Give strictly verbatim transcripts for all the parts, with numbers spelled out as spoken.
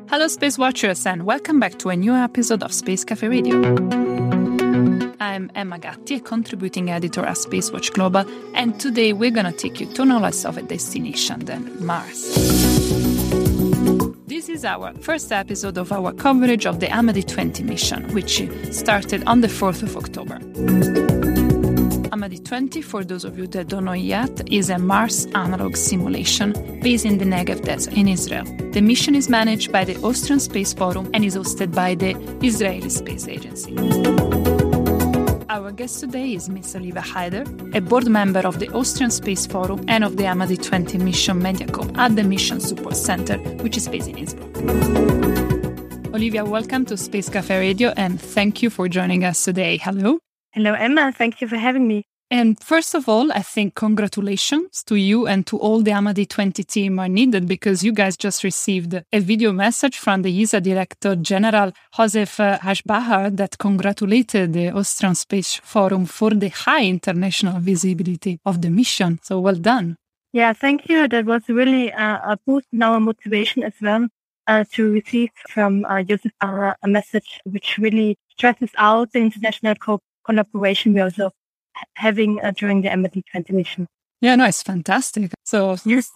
Hello, Space Watchers, and welcome back to a new episode of Space Cafe Radio. I'm Emma Gatti, a contributing editor at Spacewatch Global, and today we're going to take you to no less of a destination than Mars. This is our first episode of our coverage of the Amadi twenty mission, which started on the fourth of October. Amadi twenty, for those of you that don't know yet, is a Mars analog simulation based in the Negev Desert in Israel. The mission is managed by the Austrian Space Forum and is hosted by the Israeli Space Agency. Our guest today is Miss Olivia Haider, a board member of the Austrian Space Forum and of the Amadi twenty mission Mediacom at the Mission Support Center, which is based in Innsbruck. Olivia, welcome to Space Cafe Radio and thank you for joining us today. Hello. Hello, Emma. Thank you for having me. And first of all, I think congratulations to you and to all the Amadi twenty team are needed because you guys just received a video message from the E S A Director General Josef Aschbacher that congratulated the Austrian Space Forum for the high international visibility of the mission. So well done. Yeah, thank you. That was really uh, a boost in our motivation as well uh, to receive from uh, Josef Bacher a message which really stresses out the international co- collaboration we also having uh, during the Amadi twenty mission. Yeah, no, it's fantastic. So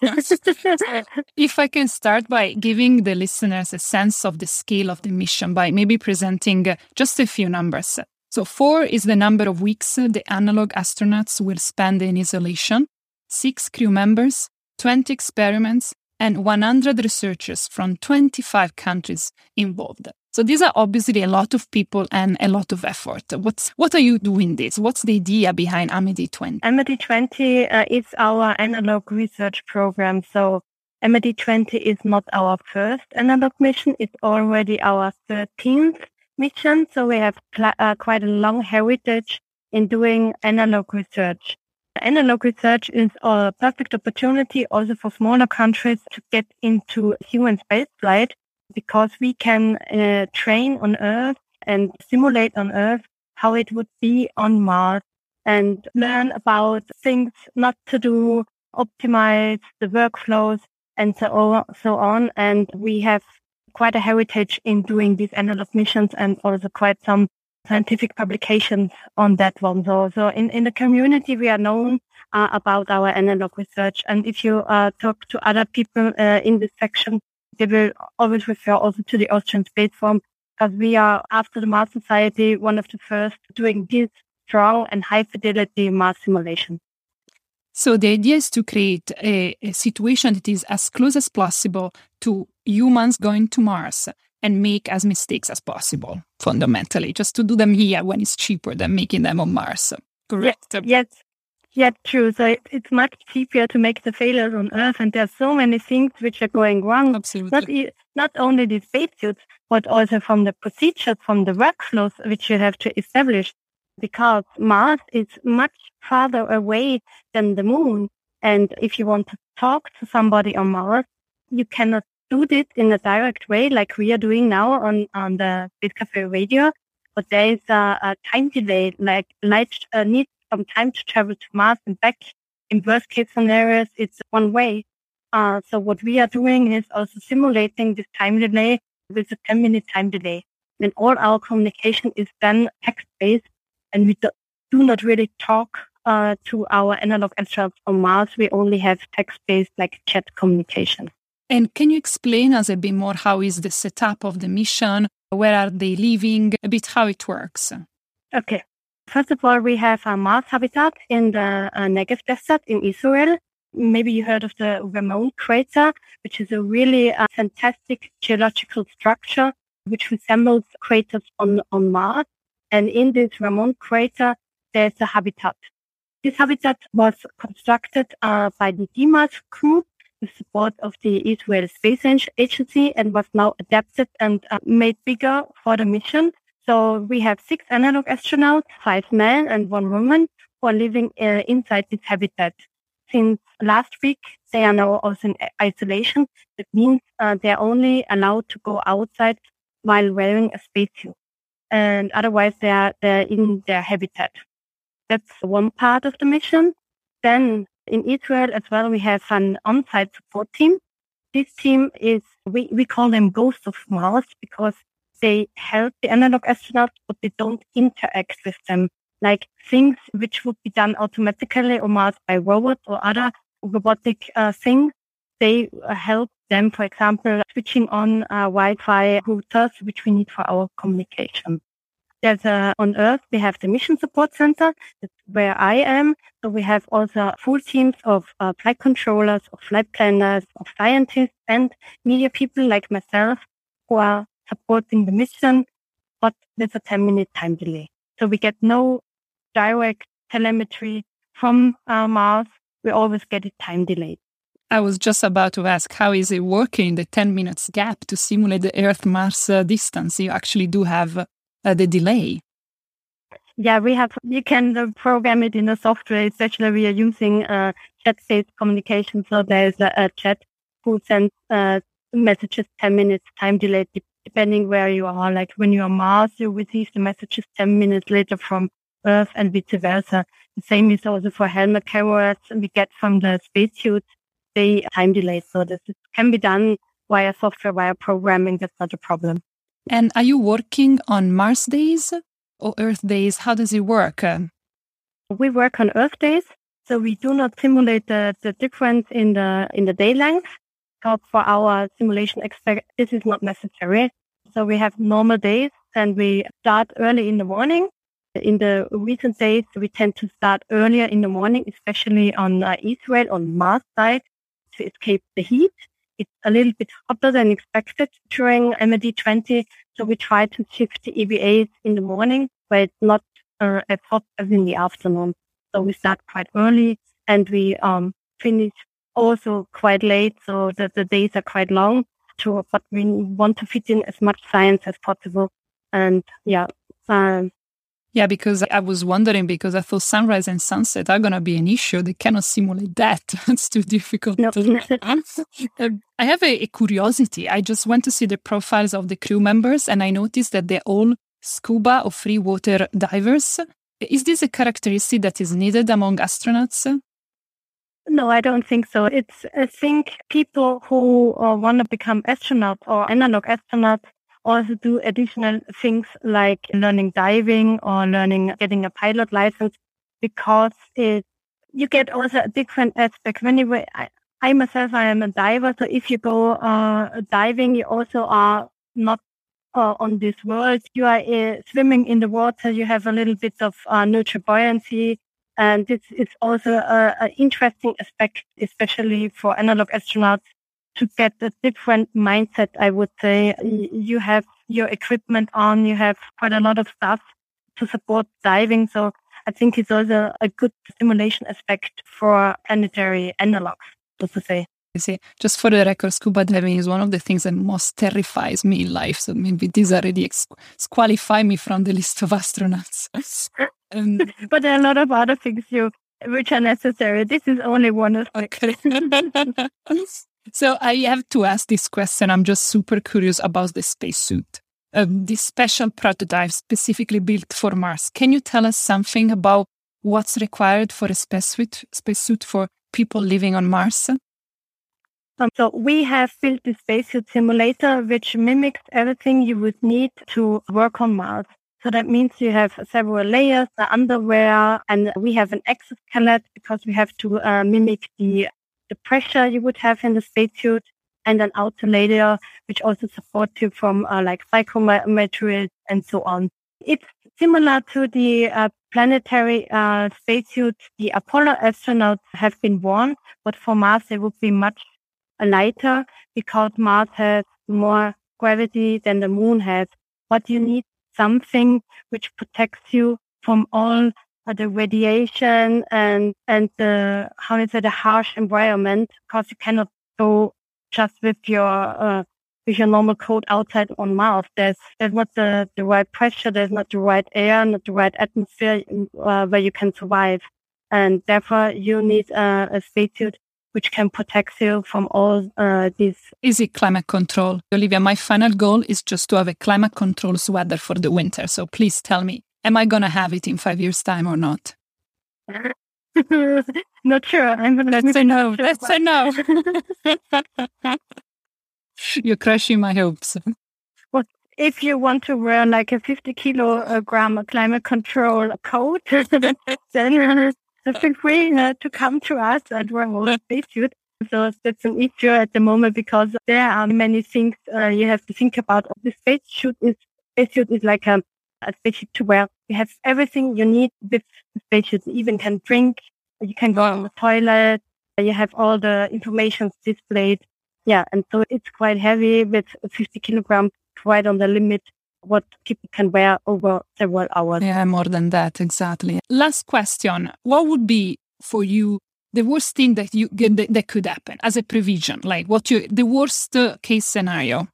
if I can start by giving the listeners a sense of the scale of the mission by maybe presenting uh, just a few numbers. So four is the number of weeks uh, the analog astronauts will spend in isolation, six crew members, twenty experiments, and one hundred researchers from twenty-five countries involved. So these are obviously a lot of people and a lot of effort. What's what are you doing this? What's the idea behind Amadi twenty? Amadi twenty uh, is our analog research program. So Amadi twenty is not our first analog mission. It's already our thirteenth mission. So we have pl- uh, quite a long heritage in doing analog research. Analog research is a perfect opportunity also for smaller countries to get into human spaceflight, because we can uh, train on Earth and simulate on Earth how it would be on Mars and learn about things not to do, optimize the workflows, and so on. So on. And we have quite a heritage in doing these analog missions and also quite some scientific publications on that one. So, so in, in the community, we are known uh, about our analog research. And if you uh, talk to other people uh, in this section, they will always refer also to the Austrian Space Forum, because we are, after the Mars Society, one of the first doing this strong and high fidelity Mars simulation. So the idea is to create a, a situation that is as close as possible to humans going to Mars and make as mistakes as possible, fundamentally, just to do them here when it's cheaper than making them on Mars. Correct? Yes. Yeah, true. So it, it's much cheaper to make the failures on Earth, and there are so many things which are going wrong. Absolutely. Not, e- not only the spacesuits, but also from the procedures, from the workflows which you have to establish, because Mars is much farther away than the Moon. And if you want to talk to somebody on Mars, you cannot do this in a direct way like we are doing now on, on the Space Cafe Radio. But there is a, a time delay, like light uh, needs some time to travel to Mars and back. In worst case scenarios, it's one way. Uh, so what we are doing is also simulating this time delay with a ten minute time delay. And all our communication is then text-based, and we do, do not really talk uh, to our analog astronauts on Mars. We only have text-based, like chat communication. And can you explain us a bit more how is the setup of the mission? Where are they living? A bit how it works. Okay. First of all, we have a Mars habitat in the uh, Negev Desert in Israel. Maybe you heard of the Ramon crater, which is a really uh, fantastic geological structure which resembles craters on, on Mars. And in this Ramon crater, there's a habitat. This habitat was constructed uh, by the D M A S group with support of the Israel Space Agency and was now adapted and uh, made bigger for the mission. So we have six analog astronauts, five men and one woman, who are living uh, inside this habitat. Since last week, they are now also in isolation. That means uh, they're only allowed to go outside while wearing a spacesuit. And otherwise, they are they're in their habitat. That's one part of the mission. Then in Israel as well, we have an on-site support team this team is, we, we call them Ghosts of Mars because they help the analog astronauts, but they don't interact with them. Like things which would be done automatically on Mars by robots or other robotic uh, things, they uh, help them, for example, switching on uh, Wi-Fi routers, which we need for our communication. There's a, on Earth, we have the Mission Support Center, that's where I am. So we have also full teams of uh, flight controllers, of flight planners, of scientists, and media people like myself who are supporting the mission, but there's a ten-minute time delay. So we get no direct telemetry from uh, Mars. We always get it time delayed. I was just about to ask, how is it working, the ten minutes gap to simulate the Earth-Mars uh, distance? You actually do have uh, the delay. Yeah, we have, you can uh, program it in the software, especially we are using uh, chat-based communication. So there's a, a chat who sends uh, messages ten minutes time delayed, depending where you are. Like when you're on Mars, you receive the messages ten minutes later from Earth and vice versa. The same is also for helmet carriers we get from the spacesuits. They time delay. So this can be done via software, via programming. That's not a problem. And are you working on Mars days or Earth days? How does it work? We work on Earth days. So we do not simulate the, the difference in the in the day length. So for our simulation expect, this is not necessary. So we have normal days and we start early in the morning. In the recent days, we tend to start earlier in the morning, especially on uh, Israel, on Mars side, to escape the heat. It's a little bit hotter than expected during M D twenty. So we try to shift the E V As in the morning, where it's not uh, as hot as in the afternoon. So we start quite early and we um, finish also quite late, so that the days are quite long. To, but we want to fit in as much science as possible. And yeah. Um, yeah, because I was wondering, because I thought sunrise and sunset are going to be an issue. They cannot simulate that. It's too difficult. No. I have a, a curiosity. I just went to see the profiles of the crew members and I noticed that they're all scuba or free water divers. Is this a characteristic that is needed among astronauts? No, I don't think so. It's, I think people who uh, want to become astronauts or analog astronauts also do additional things like learning diving or learning, getting a pilot license, because it, you get also a different aspect. When you, I, I myself, I am a diver. So if you go uh, diving, you also are not uh, on this world. You are uh, swimming in the water. You have a little bit of uh, neutral buoyancy. And this is also an interesting aspect, especially for analog astronauts, to get a different mindset, I would say. You have your equipment on, you have quite a lot of stuff to support diving. So I think it's also a good simulation aspect for planetary analogs, so to say. You see, just for the record, scuba diving is one of the things that most terrifies me in life. So maybe these already ex- disqualify me from the list of astronauts. um, but there are a lot of other things you, which are necessary. This is only one aspect. Okay. So I have to ask this question. I'm just super curious about the spacesuit. Um, this special prototype specifically built for Mars. Can you tell us something about what's required for a spacesuit, spacesuit for people living on Mars? Um, so we have built the spacesuit simulator, which mimics everything you would need to work on Mars. So that means you have several layers, the underwear, and we have an exoskeleton because we have to uh, mimic the the pressure you would have in the spacesuit, and an outer layer, which also supports you from uh, like psychomaterials and so on. It's similar to the uh, planetary uh, spacesuit the Apollo astronauts have been worn, but for Mars they would be much lighter because Mars has more gravity than the Moon has. But you need something which protects you from all uh, the radiation and and the how is it the harsh environment, because you cannot go just with your uh, with your normal coat outside on Mars. There's there's not the, the right pressure, there's not the right air, not the right atmosphere uh, where you can survive, and therefore you need uh, a spacesuit which can protect you from all uh, these. Easy climate control. Olivia, my final goal is just to have a climate control sweater for the winter. So please tell me, am I going to have it in five years' time or not? Not sure. I'm gonna Let's say no. Let's say no. You're crushing my hopes. Well, if you want to wear like a fifty kilogram climate control coat, then uh, feel free uh, to come to us and wear a spacesuit. So that's an issue at the moment because there are many things uh, you have to think about. The spacesuit is spacesuit is like a, a spacesuit to wear. You have everything you need with the spacesuit. You even can drink. You can go on the toilet. You have all the information displayed. Yeah, and so it's quite heavy with fifty kilograms, quite on the limit what people can wear over several hours. Yeah, more than that, exactly. Last question. What would be for you the worst thing that you that, that could happen as a prevision? Like what you the worst uh, case scenario?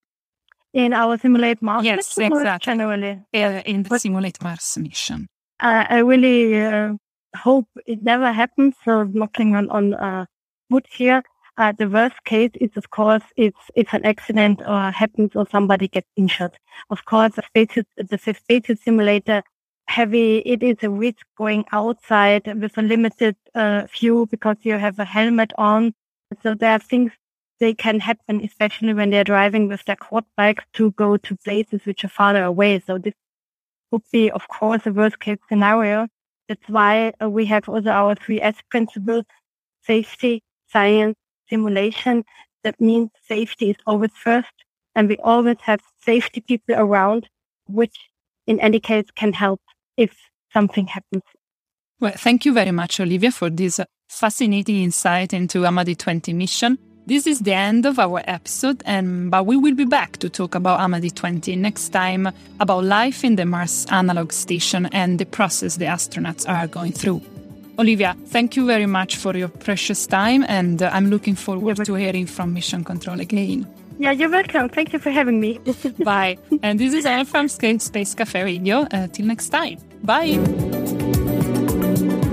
In our Simulate Mars yes, mission, exactly. generally. Uh, in the but, Simulate Mars mission. Uh, I really uh, hope it never happens. So knocking on, on uh, wood here. Uh, the worst case is, of course, if, if an accident or happens or somebody gets injured. Of course, the spacesuit, the spacesuit simulator, heavy, it is a risk going outside with a limited uh, view because you have a helmet on. So there are things they can happen, especially when they're driving with their quad bikes to go to places which are farther away. So this would be, of course, a worst case scenario. That's why uh, we have also our three S principles: safety, science, simulation. That means safety is always first, and we always have safety people around, which in any case can help if something happens. Well, thank you very much, Olivia, for this fascinating insight into Amadi twenty mission. This is the end of our episode, and but we will be back to talk about Amadi twenty next time, about life in the Mars Analog Station and the process the astronauts are going through. Olivia, thank you very much for your precious time, and uh, I'm looking forward to hearing from Mission Control again. Yeah, you're welcome. Thank you for having me. Bye. And this is Anne from Space Cafe Radio. Uh, till next time. Bye.